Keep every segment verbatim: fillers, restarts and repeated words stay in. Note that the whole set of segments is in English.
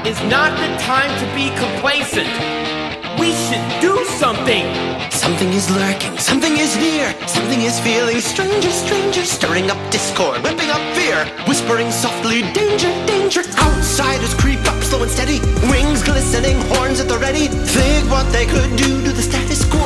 is not the time to be complacent. We should do something. Something is lurking, something is near, something is feeling stranger, stranger, stirring up discord, whipping up fear, whispering softly, danger, danger. Outsiders creep up slow and steady, wings glistening, horns at the ready, think what they could do to the status quo.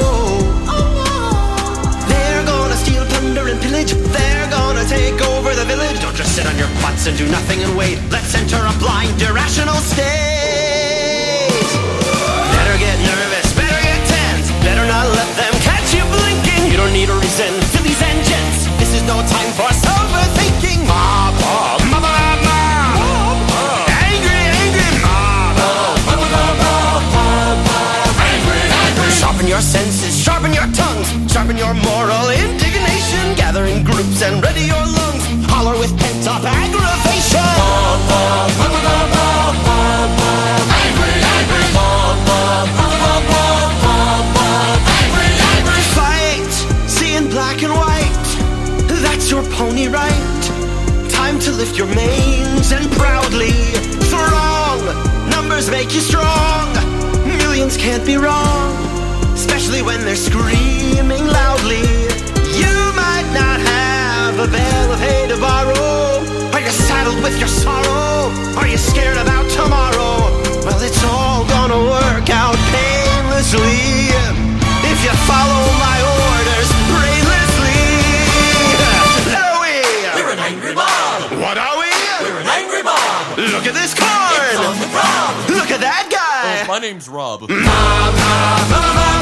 They're gonna steal, plunder, and pillage, they're gonna take over the village. Don't just sit on your butts and do nothing and wait. Let's enter a blind, irrational state. Better get nervous, better get tense, better not let them catch you blinking. You don't need a reason for these engines. This is no time for sober thinking. Mob, mob, mob, mob, mob, mob. Angry, angry mob, mob, mob, mob, mob, mob, mob. Angry, angry. Sharpen your senses, sharpen your tongues, sharpen your moral indignation. Gather in groups and ready your lungs. Holler with pent-up aggravation. Mob, mob, mob, mob, mob, mob, mob. Angry, angry mob, mob, mob, mob, mob, mob, mob. Angry, angry. Fight, see in black and white. That's your pony right. Time to lift your manes and proudly throng. Numbers make you strong. Millions can't be wrong, especially when they're screaming loudly. You might not have a bale of hay to borrow. Are you saddled with your sorrow? Are you scared about tomorrow? Well, it's all gonna work out painlessly if you follow my orders brainlessly. Are we? We're an angry mob. What are we? We're an angry mob. Look at this corn. It's on the ground. Look at that guy. Oh, my name's Rob. Mob, mob, mob, mob,